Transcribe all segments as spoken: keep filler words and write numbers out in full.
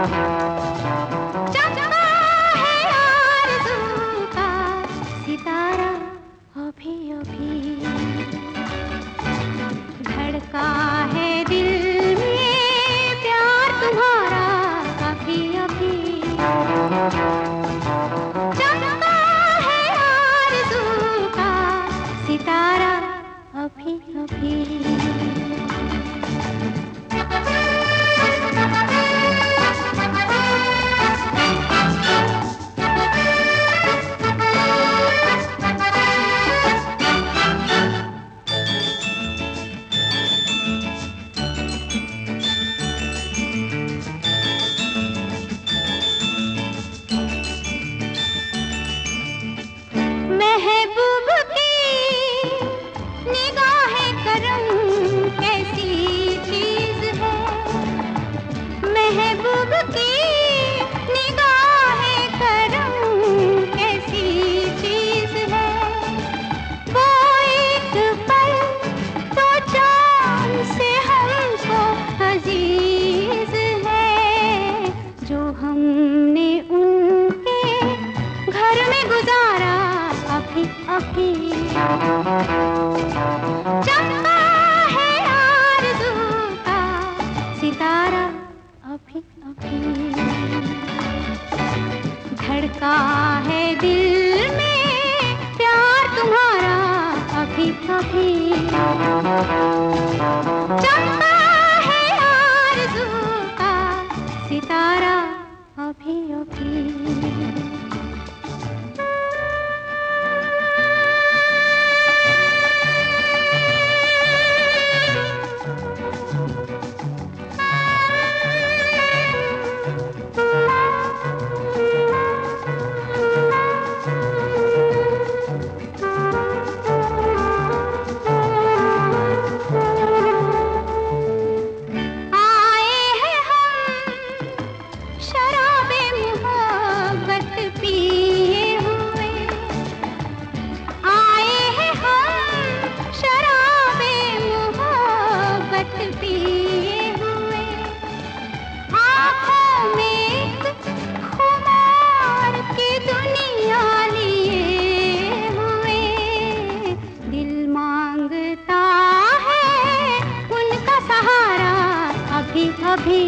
चमका है आरज़ू का सितारा अभी अभी, धड़का है दिल में प्यार तुम्हारा अभी अभी। चमका है आरज़ू का सितारा अभी अभी। महबूब की निगाहे करम कैसी चीज है, महबूब की निगाहे करम कैसी चीज है। वो एक पल तो जान से हमको अजीज है, जो हमने उनके घर में गुजारा अभी अभी। चमका है आरज़ू का सितारा अभी अभी, धड़का है दिल में प्यार तुम्हारा अभी अभी। चमका है आरज़ू का सितारा अभी अभी। अभी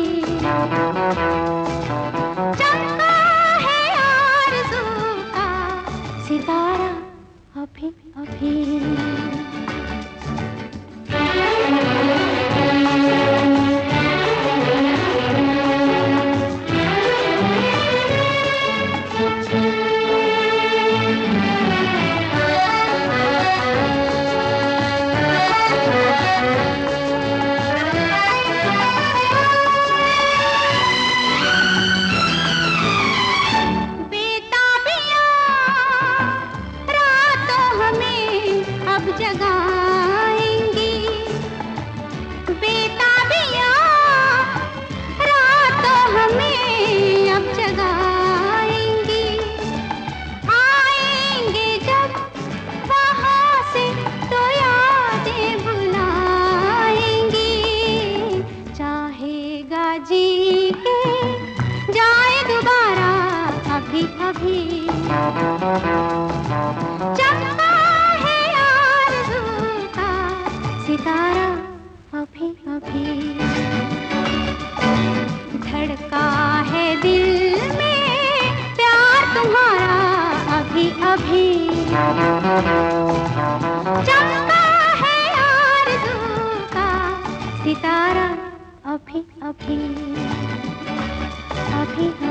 चमका है आरज़ू का सितारा अभी अभी। अब जगाएंगी बेताबियाँ, रातों हमें अब जगाएंगी। आएंगे जब वहाँ से तो यादें बुलाएंगी, चाहेगा जी के जाए दोबारा अभी अभी। चमका सितारा अभी अभी, धड़का है दिल में प्यार तुम्हारा अभी अभी। चमका है आरज़ू का सितारा अभी अभी, अभी अभी।